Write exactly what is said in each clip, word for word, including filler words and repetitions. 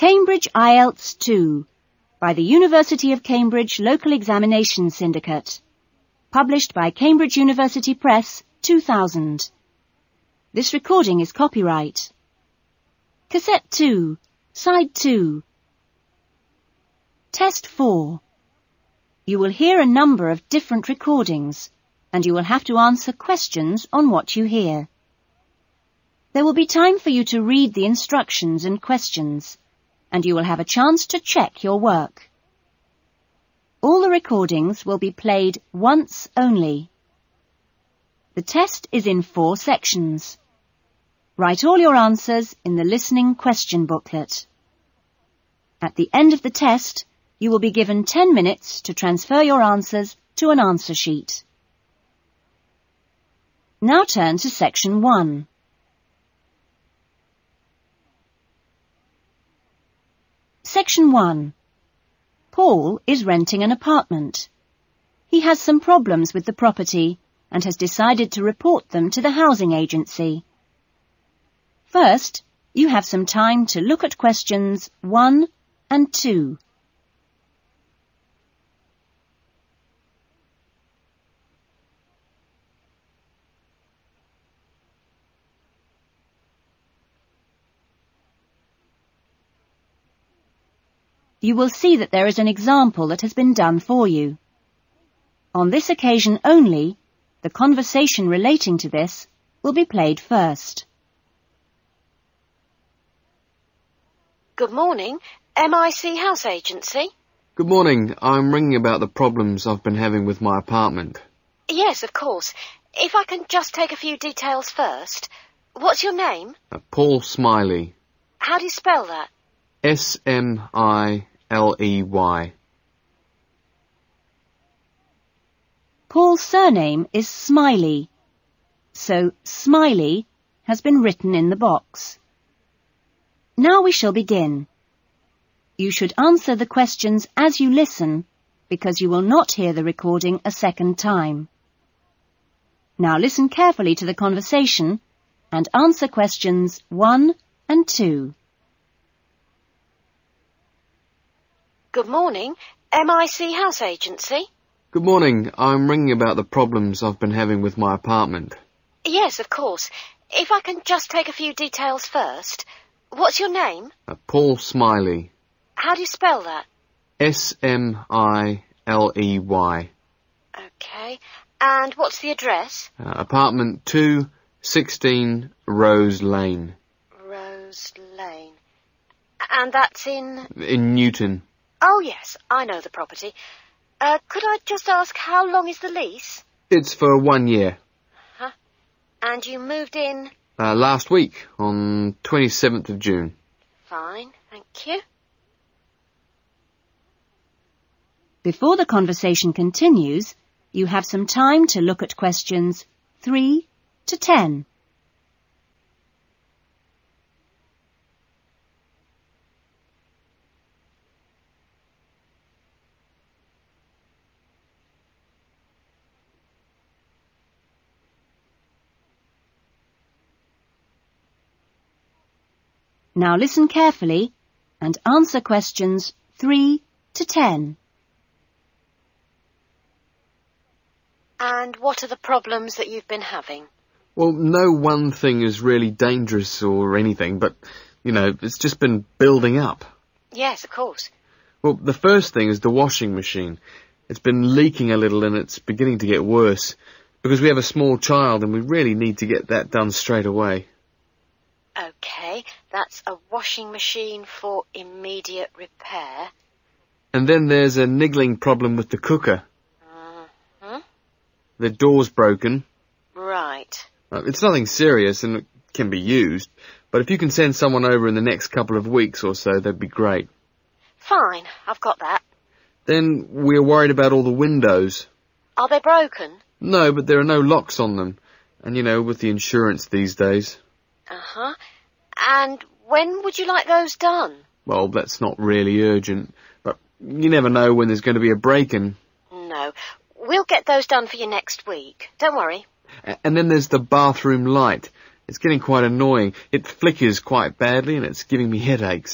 Cambridge I E L T S two by the University of Cambridge Local Examination Syndicate. Published by Cambridge University Press, two thousand. This recording is copyright. Cassette two, Side two. Test four. You will hear a number of different recordings, and you will have to answer questions on what you hear. There will be time for you to read the instructions and questions, and you will have a chance to check your work. All the recordings will be played once only. The test is in four sections. Write all your answers in the listening question booklet. At the end of the test, you will be given ten minutes to transfer your answers to an answer sheet. Now turn to section one. Section one. Paul is renting an apartment. He has some problems with the property and has decided to report them to the housing agency. First, you have some time to look at questions one and two. You will see that there is an example that has been done for you. On this occasion only, the conversation relating to this will be played first. Good morning, M I C House Agency. Good morning. I'm ringing about the problems I've been having with my apartment. Yes, of course. If I can just take a few details first. What's your name? Uh, Paul Smiley. How do you spell that? S M I L E Y. Paul's surname is Smiley, so Smiley has been written in the box. Now we shall begin. You should answer the questions as you listen, because you will not hear the recording a second time. Now listen carefully to the conversation and answer questions one and two. Good morning, M I C House Agency. Good morning. I'm ringing about the problems I've been having with my apartment. Yes, of course. If I can just take a few details first. What's your name? Uh, Paul Smiley. How do you spell that? S M I L E Y. OK. And what's the address? Uh, apartment two, sixteen Rose Lane. Rose Lane. And that's in... In Newton. Oh, yes, I know the property. Uh, could I just ask, how long is the lease? It's for one year. Huh? And you moved in? Uh, last week, on twenty-seventh of June. Fine, thank you. Before the conversation continues, you have some time to look at questions three to ten. Now listen carefully and answer questions three to ten. And what are the problems that you've been having? Well, no one thing is really dangerous or anything, but, you know, it's just been building up. Yes, of course. Well, the first thing is the washing machine. It's been leaking a little and it's beginning to get worse, because we have a small child and we really need to get that done straight away. OK, that's a washing machine for immediate repair. And then there's a niggling problem with the cooker. Mm-hmm. The door's broken. Right. Uh, it's nothing serious and it can be used, but if you can send someone over in the next couple of weeks or so, that'd be great. Fine, I've got that. Then we're worried about all the windows. Are they broken? No, but there are no locks on them. And, you know, with the insurance these days. Uh-huh. And when would you like those done? Well, that's not really urgent, but you never know when there's going to be a break-in. No. We'll get those done for you next week. Don't worry. A- and then there's the bathroom light. It's getting quite annoying. It flickers quite badly and it's giving me headaches.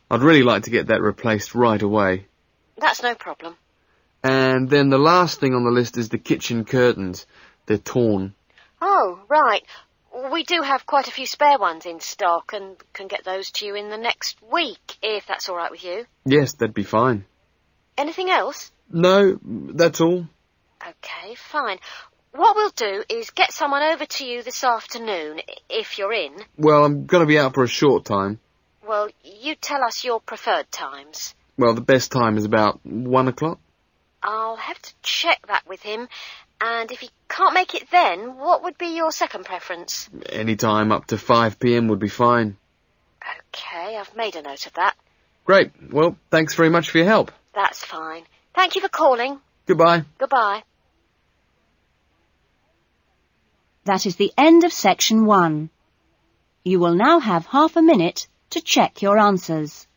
I'd really like to get that replaced right away. That's no problem. And then the last thing on the list is the kitchen curtains. They're torn. Oh, right. We do have quite a few spare ones in stock and can get those to you in the next week, if that's all right with you. Yes, that'd be fine. Anything else? No, that's all. OK, fine. What we'll do is get someone over to you this afternoon, if you're in. Well, I'm going to be out for a short time. Well, you tell us your preferred times. Well, the best time is about one o'clock. I'll have to check that with him. And if he can't make it then, what would be your second preference? Any time up to five p m would be fine. OK, I've made a note of that. Great. Well, thanks very much for your help. That's fine. Thank you for calling. Goodbye. Goodbye. That is the end of section one. You will now have half a minute to check your answers.